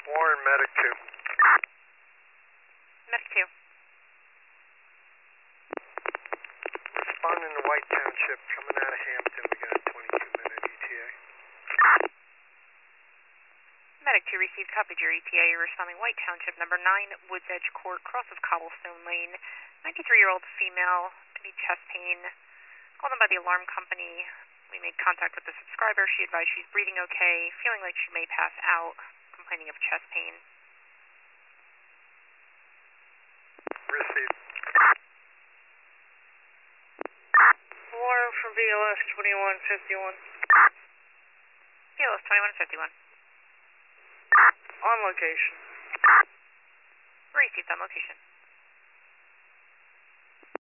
Warren, Medic 2. Medic 2. Responding to White Township, coming out of Hampton. We got a 22-minute ETA. Medic 2 received, copied your ETA. You're responding White Township, number 9, Woods Edge Court, cross of Cobblestone Lane. 93-year-old female, any chest pain. Called in by the alarm company. We made contact with the subscriber. She advised she's breathing okay, feeling like she may pass out, complaining of chest pain. Received. Warren from VLS 2151. VLS 2151. On location. Received on location.